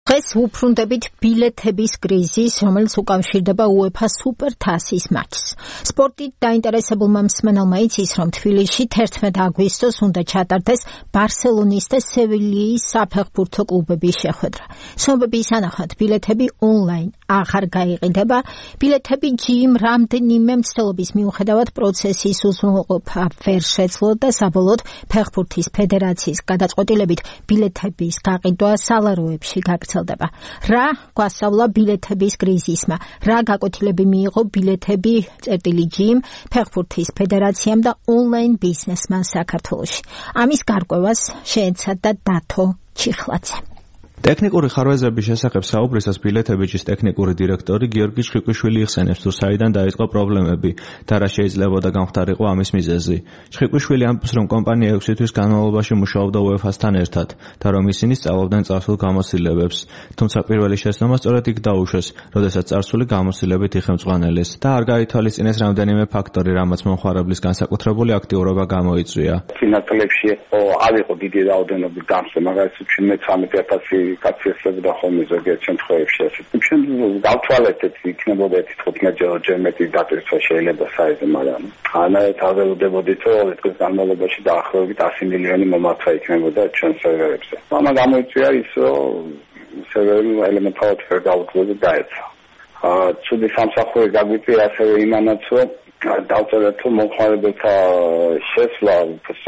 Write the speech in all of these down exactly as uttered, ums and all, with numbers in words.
დღეს ვუბრუნდებით ბილეთების კრიზისს, რომელიც უკავშირდება UEFA სუპერთასის მატჩს. სპორტით დაინტერესებულმა მსმენელმა იცის, რომ თბილისში თერთმეტ აგვისტოს უნდა ჩატარდეს ბარსელონის და სევილიის საფეხბურთო კლუბების შეხვედრა. ცნობების თანახმად ბილეთები ონლაინ აღარ გაიყიდება. ბილეთები ჯიმ რამდენიმე მცდელობის მიუხედავად პროცესის უზრუნველყოფა ვერ შეძლო და საბოლოოდ ფეხბურთის ფედერაციის გადაწყვეტილებით ბილეთების გაყიდვა სალაროებში გაქცევა. რა გვასწავლა ბილეთების კრიზისმა, რა გაკვეთილები მიიღო ბილეთები წერტილი ჯიმ, ფეხბურთის ფედერაციამ და ონლაინ ბიზნესმა საქართველოში. ამის გარკვევას შეეცადა დათო ჩიხლაძე. ტექნიკური ხარვეზების შესახებ საუბრისას ბილეთებიჯის ტექნიკური დირექტორი გიორგი ჩხიკვიშვილი იხსენებს, თუ საიდან დაიწყო პრობლემები და რა შეიძლებოდა გამხდარიყო ამის მიზეზი. ჩხიკვიშვილი ამბობს, რომ კომპანია ექვსი თვის განმავლობაში მუშაობდა UEFA-სთან ერთად და რომ ისინი სწავლობდნენ წარსულ გამოცდილებებს. თუმცა პირველი შეცდომა სწორედ იქ დაუშვეს, როდესაც წარსული გამოცდილებით იხელმძღვანელეს და არ გაითვალისწინეს რამდენიმე ფაქტორი, რამაც მომხმარებლის განსაკუთრებული აქტიურობა გამოიწვია. ფინანსებში არ იყო დიდი რაოდენობის დამსვე, მაგალითად თერთმეტ ათასი კაცისებდა ხოლმე ზოგიერთ შემთხვევებში ასეთ. ჩვენ გავთვალეთეთ, იქნებოდა თხუთმეტ მეტი დატვირთვა შეიძლება საერთოდ, მაგრამ ანაეთ აღელოდებოდით, რომ ეს განმავლობაში დაახლოებით ასი მილიონი მომართვა იქნებოდა ჩვენ სერვერებზე. მაგრამ გამოიწვია ის, რომ სერვერი ელემენტარულად ვერ გაუძლო დაეცა. აა ცუდი სამსახური გაგვიწია ასევე იმანაც, რომ დავწერეთ, რომ მომხმარებელთა შესვლა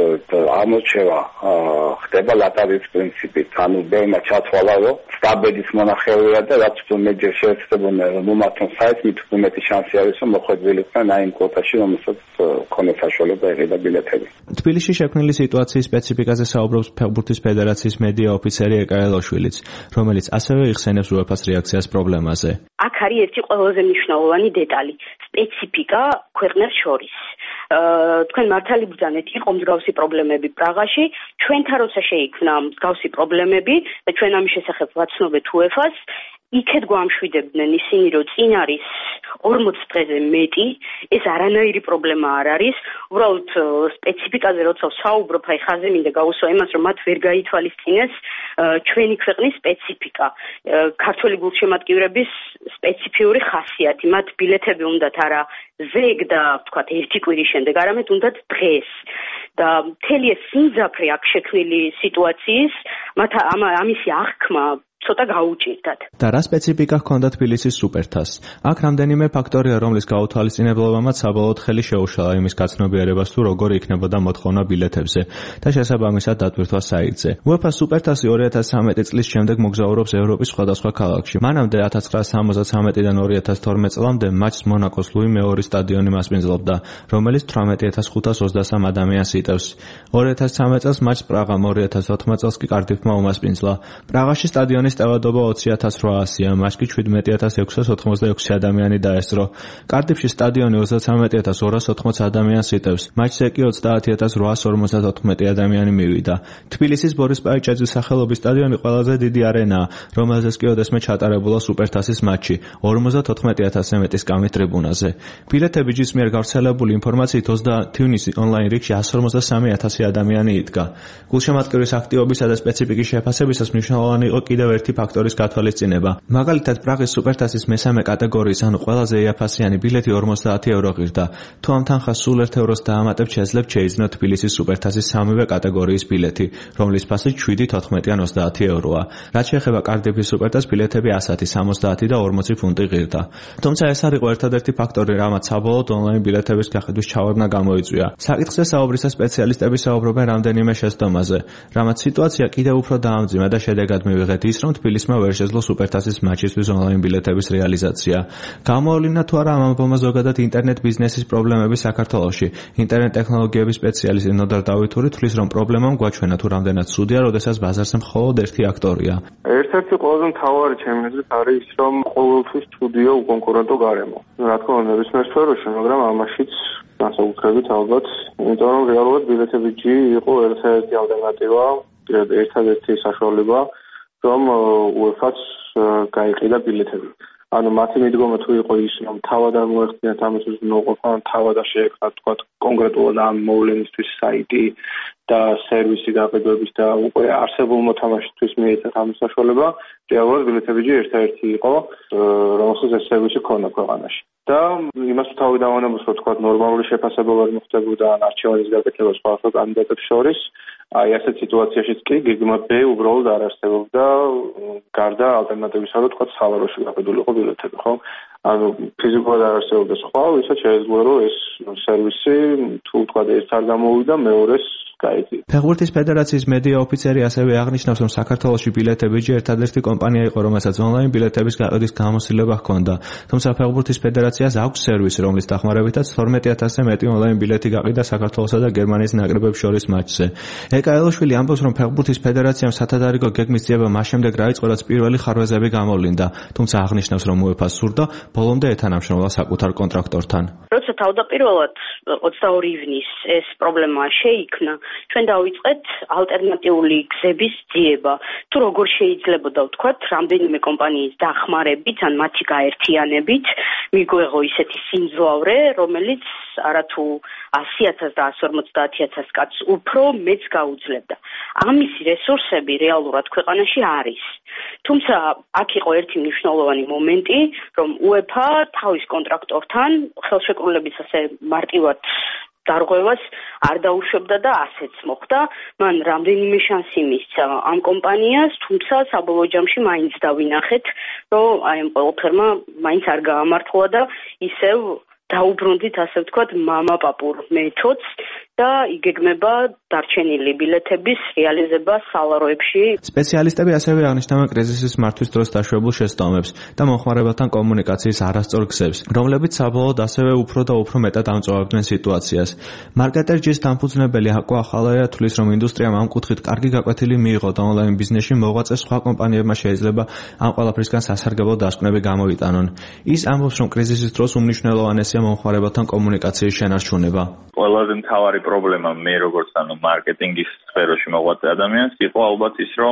ამორჩევა ხდება ლატარიის პრინციპით. ანუ ბევრმა ჩათვალა, რომ სტაბედის მონახევრია და რაც მეჯერ შეეცდებოდნენ, რომ მომართონ საიტს, მით უმეტი შანსი არის, რომ მოხვედრილიყვნენ აი იმ კვოტაში, რომელსაც ქონდა საშუალება ეყიდა ბილეთები. თბილისში შექმნილი სიტუაციის სპეციფიკაზე საუბრობს ფეხბურთის ფედერაციის მედია ოფიცერი ეკაელოშვილიც, რომელიც ასევე იხსენებს UEFA-ს რეაქციას პრობლემაზე. აქ არის ერთი ყველაზე მნიშვნელოვანი დეტალი, სპეციფიკა ქვეყნებს შორის. თქვენ მართალი ბრძანეთ, იყო მსგავსი პრობლემები პრაღაში, ჩვენთან როცა შეიქმნა მსგავსი პრობლემები და ჩვენ ამის შესახებ ვაცნობეთ UEFA-ს, იქეთ გვამშვიდებდნენ ისინი, რომ წინ არის ორმოც დღეზე მეტი, ეს არანაირი პრობლემა არ არის. უბრალოდ სპეციფიკაზე როცა ვსაუბრობ, აი ხაზე მინდა გავუსვა იმას, რომ მათ ვერ გაითვალისწინეს ჩვენი ქვეყნის სპეციფიკა, ქართველი გულშემატკივრების სპეციფიური ხასიათი. მათ ბილეთები უნდათ არა ზეგ და ვთქვათ ერთი კვირის შემდეგ, არამედ უნდათ დღეს. და მთელი ეს სიმძაფრე აქ შექმნილი სიტუაციის, მათ ამისი აღქმა ცოტა გაუჭირდათ. და რა სპეციფიკა ჰქონდა თბილისის სუპერთასს? აქ რამდენიმე ფაქტორია, რომლის გაუთვალისწინებლობამაც საბოლოოდ ხელი შეუშალა იმის გაცნობიერებას, თუ როგორი იქნებოდა მოთხოვნა ბილეთებზე და შესაბამისად დატვირთვა საიტზე. UEFA სუპერთასი ორი ათას ცხრამეტი წლის შემდეგ მოგზაურობს ევროპის სხვადასხვა ქალაქში. მანამდე ათას ცხრაასა სამოცდათვრამეტიდან ორი ათას თორმეტ წლამდე მატჩს მონაკოს ლუი მეორის სტადიონი მასპინძლობდა, რომელიც თვრამეტი ათას ხუთას ოცდასამ ადამიანს იტევს. ორი ათას ცხრამეტ წელს მატჩს პრაღამ, ორი ათას ოთხმეტ წელს კი კარდიფმა უმასპინძლა. პრაღაში სტადიონის ტევადობა ოცი ათას რვაასია, მაშკი შვიდმეტი ათას ექვსას ოთხმოცდაექვსი ადამიანი დაესწრო. კარდიფში სტადიონი ოცდათვრამეტი ათას ორას ოთხმოც ადამიანს იტევს. მატჩზე კი ოცდაათი ათას რვაას ორმოცდათოთხმეტი ადამიანი მივიდა. თბილისის ბორის პაიჭაძის სახელობის სტადიონი ყველაზე დიდი არენაა, რომელზეც კი ოდესმე ჩატარებულა სუპერთასის მატჩი ორმოცდათოთხმეტი ათასზე მეტი სკამის ტრიბუნაზე. ბილეთებიჯის მიერ გავრცელებული ინფორმაციით ოცდაათი ივნისის ონლაინ რიგში εκατს ორმოცდასამი ათასი ადამიანი იდგა. გულშემატკივრის აქტივობისა და სპეციფიკის შეფასებისას მნიშვნელოვანი იყო კიდევ ერთი ფაქტორის გათვალისწინება. მაგალითად, პრაღის სუპერთასის მესამე კატეგორიის, ანუ ყველაზე იაფასიანი ბილეთი ორმოცდაათი euро ღირდა. თუ ამ თანხას სულ ერთ ევროს დაამატებთ, შეძლებთ შეიძინოთ თბილისის სუპერთასის სამივე კატეგორიის ბილეთი, რომლის ფასი შვიდი, თოთხმეტი ან ოცდაათი ევროა. რაც შეეხება კარდიფის სუპერთასს, ბილეთები ასათი, სამოცდაათი და ორმოცი ფუნტი ღირდა. თუმცა ეს არ იყო ერთადერთი ფაქტორი, რამაც საბოლოოდ ონლაინ ბილეთების გაყიდვის ჩავარდნა გამოიწვია. საკითხზე საუბრისას სპეციალისტები საუბრობენ რამდენიმე შეცდომაზე, რამაც სიტუაცია კიდევ უფრო დაამძიმა და შედეგად მივიღეთ ის, რომ თბილისმა ვერ შეძლო სუპერთასის მატჩისთვის ონლაინ ბილეთების რეალიზაცია. გამოავლინა თუ არა ამ ამბავმა ზოგადად ინტერნეტ ბიზნესის პრობლემები საქართველოში. ინტერნეტ ტექნოლოგიების სპეციალისტი ნოდარ დავითური თვლის, რომ პრობლემამ გვაჩვენა თუ რამდენად ცუდია, როდესაც ბაზარზე მხოლოდ ერთი აქტორია. ერთ-ერთი ყველაზე მთავარი ჩემი აზრით არის ის, რომ ყოველთვის ცუდია უკონკურენტო გარემო. რა თქმა უნდა, ნებისმიერ სფეროში, მაგრამ ამაშიც განსაკუთრებით ალბათ, იმიტომ რომ რეალურად ბილეთებიჯი იყო ერთ-ერთი ალტერნატივა, ერთადერთი საშუალება, რომ UEFA-ს გაიყიდა ბილეთები. ანუ მათი მიდგომა თუ იყო ის, რომ თავად არ მოეხდინათ ამის უზრუნველყოფა, თავად არ შეექმნათ თქვა კონკრეტულად ამ მოვლენისთვის საიტი და სერვისი გაყიდვების და უკვე არსებულ მოთამაშისთვის მიეცათ ამის საშუალება, რეალურად ბილეთებიჯი ერთადერთი იყო, რომელსაც ეს სერვისი ქონდა ქვეყანაში. და იმას თავი დავანებოს, რომ თქვა ნორმალური შეფასებები არ მოხდებოდა ან არჩევანის გაკეთება სხვადასხვა კანდიდატებს შორის, აი ასეთ სიტუაციაშიც კი გეგმა B უბრალოდ არ არსებობდა გარდა ალტერნატივისა, რომ თქვა სალაროში გაყიდულიყო ბილეთები, ხო? ანუ ფიზიკურად არ არსებობდა სხვა, ვისაც შეეძლო რომ ეს სერვისი თუ თქვა ეს არ გამოვიდა, მეორეს გაიწია. ფეხბურთის ფედერაციის მედია ოფიცერი ასევე აღნიშნავს, რომ საქართველოში ბილეთებიჯი ერთადერთი კომპანია იყო, რომელსაც ონლაინ ბილეთების გაყიდვის გამოცდილება ჰქონდა. თუმცა ფეხბურთის ფედერაციას აქვს სერვისი, რომლის დახმარებითაც თორმეტი ათასზე მეტი ონლაინ ბილეთი გაყიდა საქართველოსა და გერმანიის ნაკრებებს შორის მატჩზე. ეკა ელოშვილი ამბობს, რომ ფეხბურთის ფედერაციამ სათადარიგო გეგმის ძიება მას შემდეგ რაიწყო, რაც პირველი ხარვეზები გამოვლინდა, თუმცა აღნიშნავს, რომ უეფა-ს სურდა ბოლომდე ეთანამშრომლა საკუთარ კონტრაქტორთან. როცა თავდაპირველად ოცდაორი ივნის ეს პრობლემა შეიქმნა, ჩვენ დავიწყეთ ალტერნატიული გზების ძიება. თუ როგორ შეიძლებოდა ვთქვათ, რამდენიმე კომპანიის დახმარებით ან მათი გაერთიანებით მიგვეღო ისეთი სიმძლავრე, რომელიც არათუ ასი ათას და ასი ორმოცდაათი ათას კაცს უფრო მეც გაუძლებდა. ამისი რესურსები რეალურად ქვეყანაში არის. თუმცა აქ იყო ერთი მნიშვნელოვანი მომენტი, რომ უეფა თავის კონტრაქტორთან ხელშეკრულების ასე მარტივად დარღვევას არ დაუშვებდა და ასეც მოხდა. მან რამდენიმე შანსი მისცა ამ კომპანიას, თუმცა საბოლოო ჯამში მაინც დავინახეთ, რომ აი ამ ყველაფერმა მაინც არ გაამართლა და ისევ დაუბრუნდით, ასე ვთქვათ, მამაპაპურ მეთოდს და იგეგმება დარჩენილი ბილეთების რეალიზება სალაროებში. სპეციალისტები ასევე აღნიშნავენ კრიზისის მართვის დროს დაშვებულ შესტომებს და მომხმარებელთან კომუნიკაციის არასწორ გზებს, რომლებიც საბოლოოდ ასევე უფრო და უფრო მეტად ამწვავებდნენ სიტუაციას. მარკეტერჯის დამფუძნებელი აკო ახალაია თვლის, რომ ინდუსტრიამ ამ კუთხით კარგი გაკვეთილი მიიღო და ონლაინ ბიზნესში მოღვაწე სხვა კომპანიებმა შეიძლება ამ ყველაფრისგან სასარგებლო დასკვნები გამოიტანონ. ის ამბობს, რომ კრიზისის დროს უმნიშვნელოვანესია მომხმარებელთან კომუნიკაციის შენარჩუნება. ყველაზე მთავარი პრობლემა მე როგორც ანუ მარკეტინგის სფეროში მოღვაწე ადამიანს იყო ალბათ ის, რომ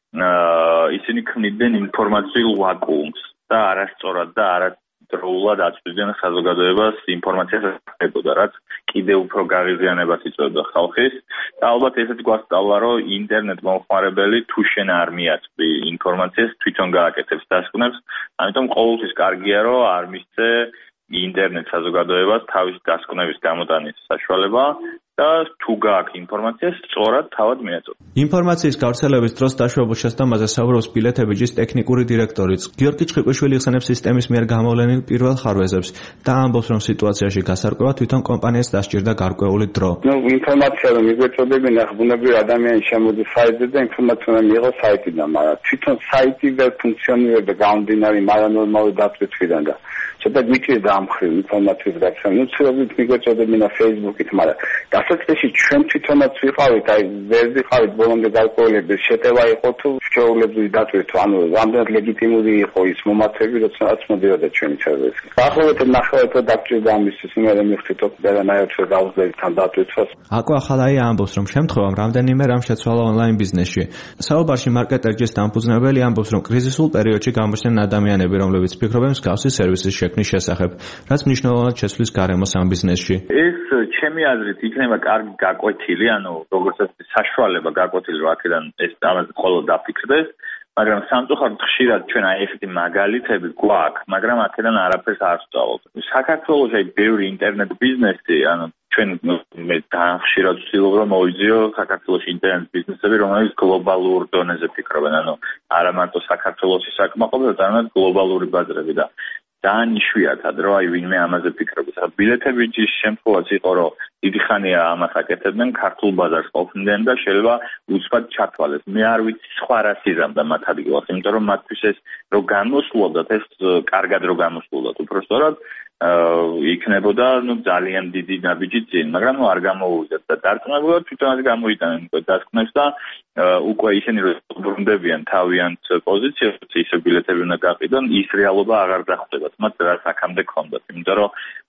ისინი ქმნიდნენ ინფორმაციულ ვაკუუმს და არასწორად და არადროულად აწვდიდნენ საზოგადოებას ინფორმაციას ეხებოდა, რაც კიდევ უფრო გაღიზიანებას იწვევდა ხალხის და ალბათ ესეც გვასწავლა, რომ ინტერნეტ მომხმარებელი თუ შენ არ მიაწვდი ინფორმაციას, თვითონ გააკეთებს დასკვნებს, ამიტომ ყოველთვის კარგია, რომ არ მისცე ინტერნეტ საზოგადოებას თავის დასკვნების გამოტანის საშუალება და თუ გააქვს ინფორმაცია, სწორად თავად მიაწოდო. ინფორმაციის გავრცელების დროს დაშვებულ შესტომაზე საუბრობს ბილეთებიჯის ტექნიკური დირექტორიც. გიორგი ჩხიკვიშვილი იხსენებს სისტემის მიერ გამოვლენილ პირველ ხარვეზებს და ამბობს, რომ სიტუაციაში გასარკვევა თვითონ კომპანიას დასჭირდა გარკვეული დრო. ნუ ინფორმაცია რომ მიგვეწოდებინა, ბუნებრივი ადამიანი შემოდის საიტზე და ინფორმაცია მიიღო საიტიდან, მაგრამ თვითონ საიტი ვერ ფუნქციონირებდა გამომდინარე მარანორმალური დაწვეთვიდან და ცოტა გვიჭირდა ამ მხრივ ინფორმაციის გაცემა. ნუ ცდილობთ მიგვეწოდებინა Facebook-ით, მაგრამ დასაწყისში ჩვენ თვითონაც ვიყავით, აი ვერ ვიყავით ბოლომდე გარკვეულების შეტევა იყო თუ შეუძლებელი დაწვეთვა, ანუ რამდენად ლეგიტიმური იყო ის მომართვები, როდესაც მოდიოდა ჩვენი სერვისი. დაახლოებით ნახევარად დაგჭირდა ამისთვის, იმერე მივხვდით ყველანაირად გავუძლებთ ამ დაწვეთვას. აკო ახალაია ამბობს, რომ შემთხვევამ რამდენიმე რამ შეცვალა ონლაინ ბიზნესში. საუბარში მარკეტერჯის დამფუძნებელი ამბობს, რომ კრიზისულ პერიოდში გამოჩნდნენ ადამიანები, რომლებიც ფიქრობენ მსგავსი სერვისის შექმნის შესახებ, რაც მნიშვნელოვნად შეცვლის გარემოს ამ ბიზნესში. ეს ჩემი აზრით იქნება კარგი გაკვეთილი, ანუ როგორც საშუალება გაკვეთილი, რომ აქედან ეს ამაზე ხოლმე დაფიქრდეს, მაგრამ სამწუხაროდ ხშირად ჩვენ აი ესეთი მაგალითები გვაქვს, მაგრამ აქედან არაფერს არ ვსწავლობ. საქართველოში აი ბევრი ინტერნეტ ბიზნესი, ანუ ჩვენ მე ხშირად ვცდილობ რომ მოვიძიო საქართველოში ინტერნეტ ბიზნესები, რომელიც გლობალურ დონეზე ფიქრობენ, ანუ არა მარტო საქართველოში საკმაყოფილო, არამედ გლობალური ბაზრები და ძალიან იშვიათად რომ აი ვინმე ამაზე ფიქრობს. ახლა ბილეთებიჯის შემთხვევაც იყო, რომ დიდი ხანია ამას აკეთებდნენ, ქართულ ბაზარს ყოფნდნენ და შეიძლება უცბად ჩათვალეს. მე არ ვიცი სხვა რას იზამდა მათ ადგილას, იმიტომ რომ მათთვის ეს რო გამოსულოდათ, ეს კარგად რო გამოსულოდათ, უბრალოდ იქნებოდა ნუ ძალიან დიდი ნაბიჯი წინ, მაგრამ ნუ არ გამოუვიდათ და დარწმუნებულად თვითონაც გამოიტანენ უკვე დასკვნებს და უკვე ისინი რო ბრუნდებიან თავიანთ პოზიციებს, ისე ბილეთები უნდა გაყიდონ, ის რეალობა აღარ დახვდებათ მათ, რაც აქამდე ქონდათ, იმიტომ რომ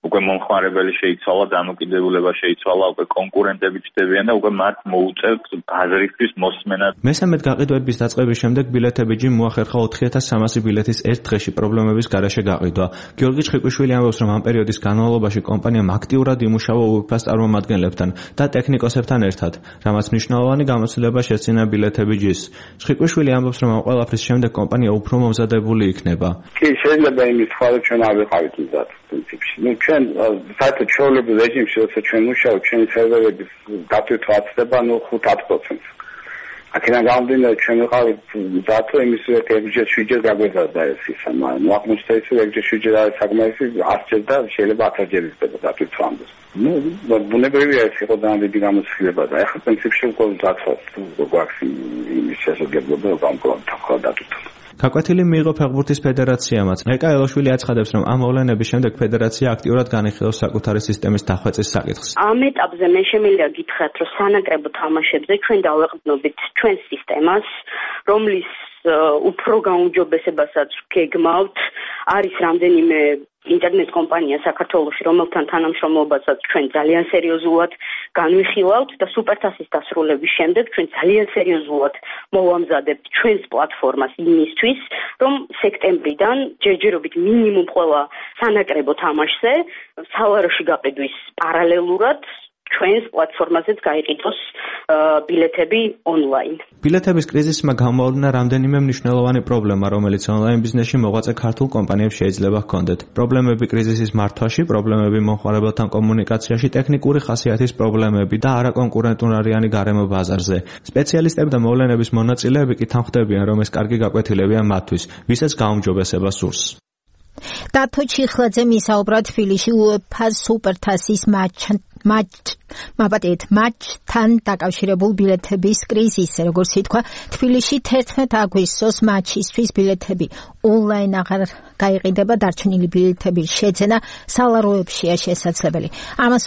უკვე მომხმარებელი შეიცვალა, დამოკიდებულება შეიცვალა, უკვე კონკურენტები ჩნდებიან და უკვე მათ მოუწევთ აზრისთვის მოსმენა. მესამედ გაყიდვების დაწყების შემდეგ ბილეთებიჯი მოახერხა ოთხი ათას სამასი ბილეთის ერთ დღეში პრობლემების გარეშე გაყიდვა. გიორგი ჩხიკვიშვილი ამბობს, რომ ამ პერიოდის განმავლობაში კომპანიამ აქტიურად იმუშავა უეფას წარმომადგენლებთან და ტექნიკოსებთან ერთად, რამაც მნიშვნელოვანი გამოცდილება შეძინა ბილეთებიჯის. ჩხიკვიშვილი ამბობს, რომ ამ ყველაფრის შემდეგ კომპანია უფრო მომზადებული იქნება. კი, შეიძლება იმის თქვა, რომ ჩვენ არ ვიყავით მზად პრინციპში. ნუ ჩვენ საერთოდ ჩვეულებრივ რეჟიმში, როცა ჩვენ მუშაობთ, ჩვენი სერვერების დატვირთვა აცდება ნუ ხუთ ათ პროცენტს. აქედან გამომდინარე, ჩვენ ვიყავით მზად, რომ იმის ექვსჯერ შვიდჯერ გაგვეზარდა ეს ისა, მაგრამ აღმოჩნდა ის, რომ ექვსჯერ შვიდჯერ არის საკმარისი, ასჯერ და შეიძლება ათასჯერ ისდება დატვირთვა ამბობს. ნუ ბუნებრივია ეს იყო ძალიან დიდი გამოცდილება და ახლა პრინციპში უკვე მზად ვართ, გვაქვს იმის შესაძლებლობა, რომ გამოვთხოვოთ დატვირთვა. გაკვეთილი მიიღო ფეხბურთის ფედერაციამაც. ეკა ელოშვილი აცხადებს, რომ ამ მოვლენების შემდეგ ფედერაცია აქტიურად განიხილავს საკუთარი სისტემის დახვეწის საკითხს. ამ ეტაპზე მე შემიძლია გითხრათ, რომ სანაკრებო თამაშებზე ჩვენ დავეყრდნობით ჩვენ სისტემას, რომლის უფრო გაუმჯობესებასაც გეგმავთ. არის რამდენიმე ინტერნეტ კომპანია საქართველოში, რომელთან თანამშრომლობასაც ჩვენ ძალიან სერიოზულად განვიხილავთ და სუპერთასის დასრულების შემდეგ ჩვენ ძალიან სერიოზულად მოვამზადებთ ჩვენს პლატფორმას იმისთვის, რომ სექტემბრიდან ჯერჯერობით მინიმუმ ყველა სანაკრებო თამაშზე სალაროში გაყიდვის პარალელურად ჩვენს პლატფორმაზეც გაიყიდოს ბილეთები ონლაინ. ბილეთების კრიზისმა გამოავლინა რამდენიმე მნიშვნელოვანი პრობლემა, რომელიც ონლაინ ბიზნესში მოღვაწე ქართულ კომპანიებს შეიძლება ჰქონდეთ. პრობლემები კრიზისის მართვაში, პრობლემები მომხმარებელთან კომუნიკაციაში, ტექნიკური ხასიათის პრობლემები და არაკონკურენტუნარიანი გარემო ბაზარზე. სპეციალისტები და მოვლენების მონაწილეები კი თანხმდებიან, რომ ეს კარგი გაკვეთილებია მათთვის, ვისაც გაუმჯობესება სურს. დათო ჩიხლაძე მისაუბრა თბილისში უეფა სუპერთასის მატჩ матч მაბატეთ матჩთან დაკავშირებულ ბილეთების კრიზისზე, როგორც ითქვა, თბილისში თერთმეტ აგვისტოს матჩისთვის ბილეთები ონლაინ აღარ გაიყიდება, დარჩენილი ბილეთების შეძენა სალაროებშია შესაძლებელი. ამას